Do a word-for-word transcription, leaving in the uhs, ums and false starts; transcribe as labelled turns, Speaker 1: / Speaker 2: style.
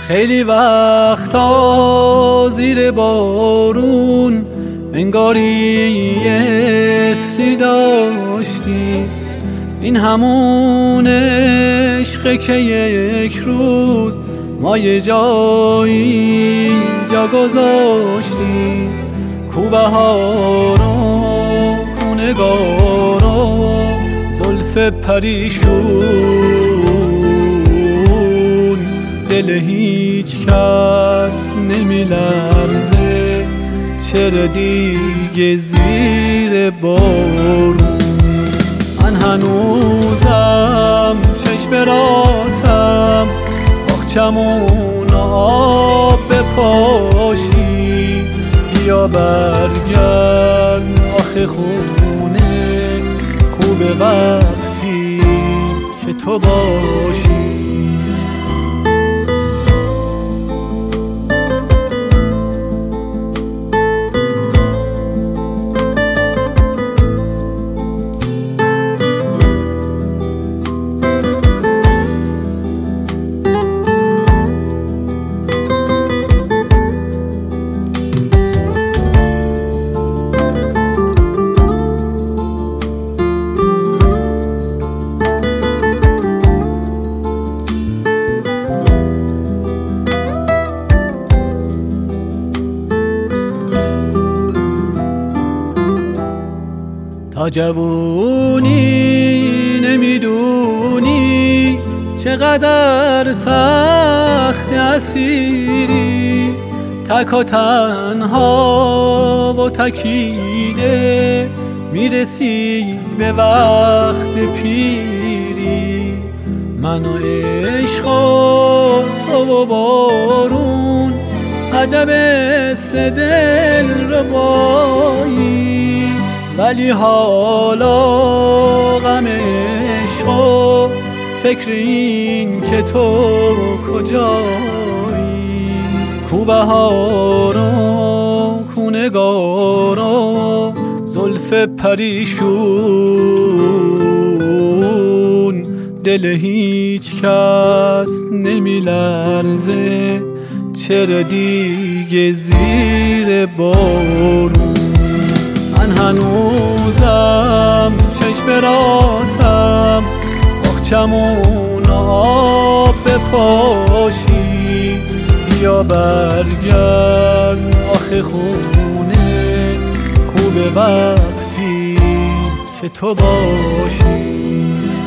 Speaker 1: خیلی وقتا زیر بارون انگاری حسی داشتی، این همون عشقه که یک روز ما یه جایی جا گذاشتیم. کو بهارا کو نگارا زلف پریشون، دل هیچ کس نمی لرزه چرا دیگه زیر بارون. من هنوزم چشم راتم باغچمون آب بپاشی، بیا برگرد آخه خونه خوبه وقتی که تو باشی. تا جوونی نمیدونی چقدر سخت اسیری، تک و تنها و تکیده میرسی به وقت پیری. من و عشق و تو و بارون عجب سه دل ربایی، ولی حالا غم عشق و فکر این که تو کجایی. کو بهارا کو نگارا زلف پریشون، دل هیچ کس نمی لرزه چرا دیگه زیر بارون. من هنوزم چشم راتم باغچمون آب بپاشی، بیا برگرد آخه خونه خوبه وقتی که تو باشی.